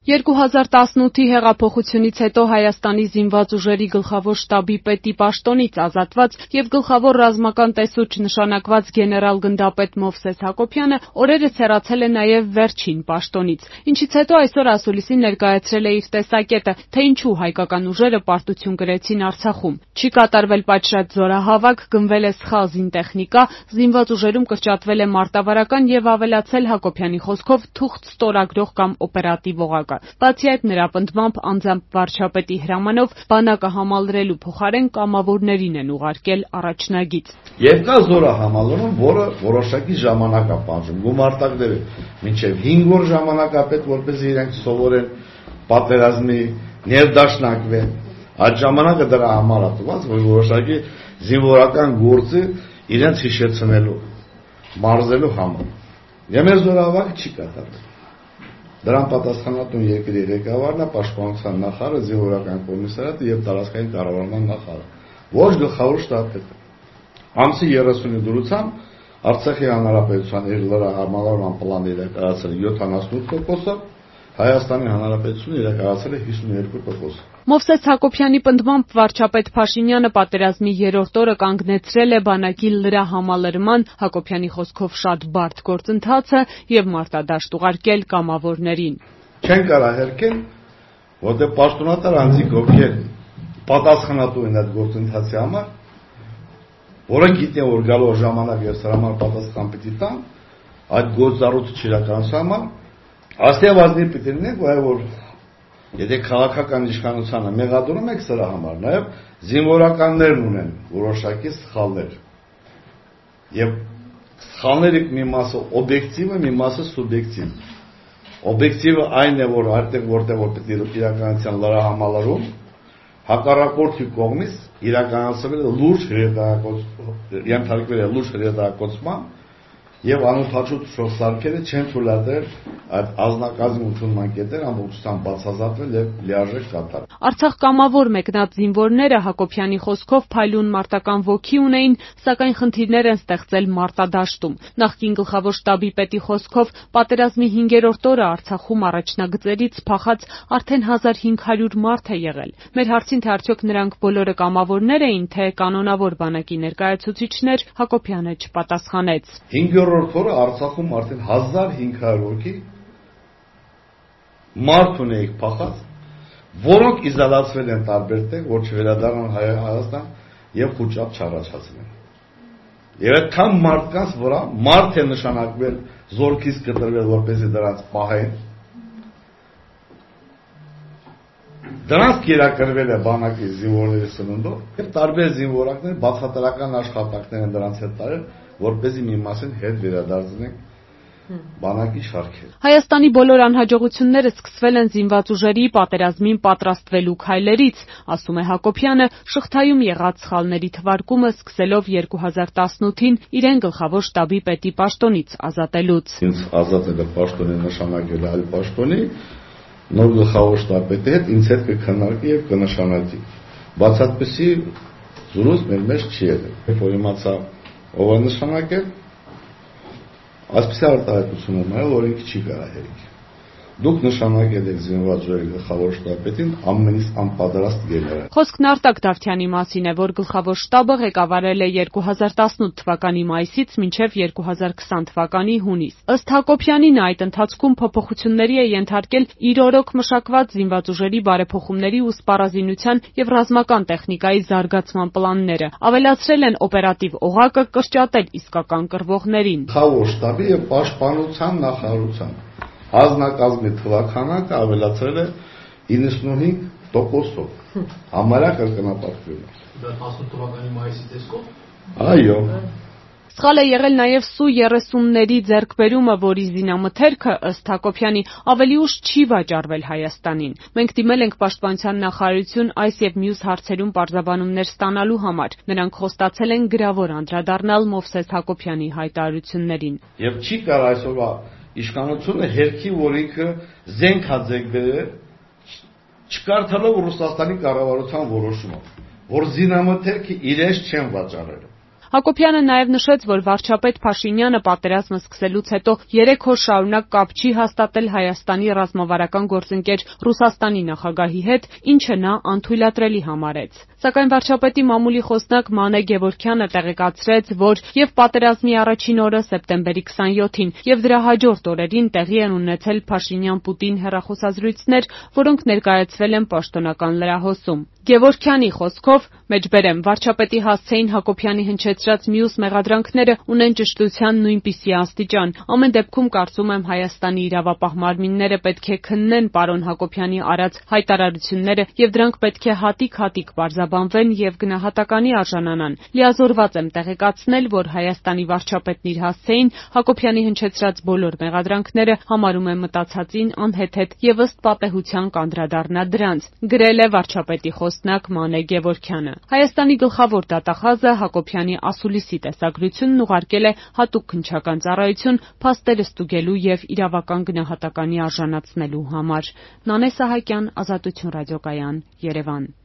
2018-ի հեղափոխությունից հետո Հայաստանի զինված ուժերի գլխավոր շտաբի պետի պաշտոնից ազատված և գլխավոր ռազմական տեսուչ նշանակված գեներալ-գնդապետ Մովսես Հակոբյանը օրերս հեռացել է նաև վերջին պաշտոնից, ինչից հետո այսօր ասուլիսին ներկայացրել է իր տեսակետը, թե ինչու հայկական ուժերը պարտություն կրեցին Արցախում։ Չի կատարվել պատշաճ զորահավաք, գնվել է սխալ զինտեխնիկա, զինված ուժերում կրճատվել է մարտավարական և ավելացել Հակոբյանի խոսքով թուղթ ստորագրող կամ օպերատիվ օղակ։ Բացի այդ, նրա պնդմամբ անձամբ վարչապետի հրամանով բանակը համալրելու փոխարեն կամավորներին են ուղարկել առաջնագիծ։ Եվ կա զորահամալրում, որը որոշակի ժամանակ է պահանջում, գումարտակները մինչև 5 օր ժամանակ է պետք, որպեսզի իրենք սովորեն պատերազմի ներդաշնակվեն։ Այդ ժամանակը դրա համար է տված, որ որոշակի զինվորական գործը իրենց հիշեցնելու, մարզելու համար։ Եվ մեր զորահավաքը չի կատարվել։ Դրան պատասխանատու երկրի ղեկավարն է, պաշտպանության նախարարը, զինվորական կոմիսարիատը եւ տարածքային կառավարման նախարարը, ոչ գլխավոր շտաբը։ Ամսի 30-ի դրությամբ Արցախի հանրապետության իր լրահամալարման պլանը իրականացել 78%, Հայաստանի հանրապետությունը իրականացել է 52%։ Մովսես Հակոբյանի պնդմամբ վարչապետ Փաշինյանը պատերազմի երրորդ օրը կանգնեցրել է բանակի լրահամալրման, Հակոբյանի խոսքով շատ բարդ գործընթացը եւ մարտադաշտ ուղարկել կամավորներին։ Չեն կարող հերքել, որտեղ պաշտոնատար անձիկ ովքեր պատասխանատու են այդ գործընթացի համար, որը գիտեն, որ գալու ժամանակ եւ սրա համար պատասխան պիտի տան, այդ գործառույթը չիրականացնելու համար, աստիճանաբար պիտի լինենք, որ եթե քաղաքական իշխանությանը մեղադրում եք սրա համար, նաև զինվորականներն ունեն որոշակի սխալներ։ Եվ սխալների մի մասը օբյեկտիվ է, մի մասը սուբյեկտիվ։ Օբյեկտիվը այն է, որ այդտեղ որտեղ որ պետք է իրականացան լրահամալարում, հակառակորդի կողմից իրականացվել է լուրջ հրետակոծման եւ անօթաչու շոշարկերը չեն թույլատրել այդ ազնագազմի ընդունման կետեր ամբողջությամբ բացազատվել եւ լիարժեք կատարել։ Արցախ կամավոր մեկնած զինվորները Հակոբյանի խոսքով փայլուն մարտական ոգի ունեին, սակայն խնդիրներ են ստեղծել մարտադաշտում։ Նախկին գլխավոր շտաբի պետի խոսքով պատերազմի 5-րդ օրը Արցախում առաջնագծերից փախած արդեն 1500 մարդ է եղել։ Մեր հարցին, թե արդյոք նրանք բոլորը կամավորներ էին, թե կանոնավոր բանակի ներկայացուցիչներ, Հակոբյանը չպատասխանեց։ 5-րդ օրը Արցախում արդեն 1500 հոգի մարդ ունեիք փախած, որոնք իզոլացվել են տարբեր տեղ, որ չվերադառնան Հայաստան եւ խոճապ չառաջացնեն։ Եվ այդքան մարդկանց վրա մարդ է նշանակվել, զորքից կտրվել, որպեսզի դրանց պահեն։ Դրանց կիրակրվել է բանակի զինվորների սնունդով եւ տարբեր զինվորակներ բացատրական աշխատանքներ են դրանց հետ տարել, որպեսզի մի մասին հետ վերադարձնեն բանակի շարքեր։ Հայաստանի բոլոր անհաջողությունները սկսվել են զինված ուժերի պատերազմին պատրաստվելու քայլերից, ասում է Հակոբյանը, շղթայում եղած սխալների թվարկումը սկսելով 2018-ին իրեն գլխավոր շտաբի պետի պաշտոնից ազատելուց։ Ինձ ազատել է պաշտոնի նշանակել այլ պաշտոնի, նոր գլխավոր շտաբի հետ ինձ հետ կքննարկի եւ կնշանակի։ Բաց այդպեսի զրույց մեր մեջ չի եղել։ Որ իմացա ով է նշանակել, այսպեսի արտահայտություն ունի, որ ինքը չի կարող հերիք։ Դուք նշանակել եք զինված ուժերի գլխավոր շտաբին ամենից անպատրաստ գեներալ։ Խոսքն Արտակ Դավթյանի մասին է, որ գլխավոր շտաբը ղեկավարել է 2018 թվականի մայիսից մինչև 2020 թվականի հունիս։ Ըստ Հակոբյանի, նա այդ ընթացքում փոփոխությունների է ենթարկել իր օրոք մշակված զինված ուժերի բարեփոխումների ու սպառազինության եւ ռազմական տեխնիկայի զարգացման պլանները, ավելացրել են օպերատիվ օղակը, կրճատել իսկական կռվողներին։ Գլխավոր շտաբի եւ պաշտպանության նախարարության ազնագազմի թվաքանակը ավելացրել է 95%-ով։ Համարյա կրկնապատկվել է։ Դա 18 թվականի մայիսի տեսքով։ Այո։ Սխալ է եղել նաև Սու-30-ների ձեռքբերումը, որի զինամթերքը, ըստ Հակոբյանի, ավելի ուշ չի վաճառվել Հայաստանին։ Մենք դիմել ենք պաշտպանության նախարարություն այս եւ մյուս հարցերում պարզաբանումներ ստանալու համար։ Նրանք խոստացել են գրավոր անդրադառնալ Մովսես Հակոբյանի հայտարարություններին։ Եվ չի կարող այսօրվա իշխանությունը հերքի, որ ինքը զենք հաձեգել, չկարդալով Ռուսաստանի կառավարության որոշումը, որ զինամթերքը իրենց չեն վաճառել։ Հակոբյանը նաև նշեց, որ վարչապետ Փաշինյանը պատերազմը սկսելուց հետո 3 օր շարունակ կապ չի հաստատել Հայաստանի ռազմավարական գործընկեր Ռուսաստանի նախագահի հետ, ինչը նա անթույլատրելի համարեց։ Սակայն վարչապետի մամուլի խոսնակ Մանե Գևորգյանը տեղեկացրեց, որ եւ պատերազմի առաջին օրը սեպտեմբերի 27-ին եւ դրա հաջորդ օրերին տեղի են ունեցել Փաշինյան-Պուտին հեռախոսազրույցներ, որոնք ներկայացվել են պաշտոնական լրահոսում։ Գևորգյանի խոսքով, մեջբերեմ, վարչապետի հասցեին Հակոբյանի հնչեցրած մյուս մեղադրանքները ունեն ճշտության նույնպիսի աստիճան։ Ամեն դեպքում կարծում եմ Հայաստանի իրավապահ մարմինները պետք է քննեն պարոն Հակոբյանի արած հայտարարությունները եւ դրանք պետք է հատիկ-հատիկ պարզաբանվեն եւ գնահատականի արժանանան։ Լիազորված եմ տեղեկացնել, որ Հայաստանի վարչապետն իր հասցեին Հակոբյանի հնչեցրած բոլոր մեղադրանքները համարում է մտածածին, անհեթեթ եւ ըստ պատեհության կանդրադառնա դրանց, գրել է վարչապետի խոսնակ Մանե Գևորգյանը։ Հայաստանի գլխավոր դատախազը Հակոբյանի ասուլիսի տեսագրությունն ուղարկել է հատուկ քննչական ծառայություն փաստերը ստուգելու եւ իրավական գնահատականի արժանացնելու համար։ Նանե Սահակյան, Ազատություն ռադիոկայան, Երևան։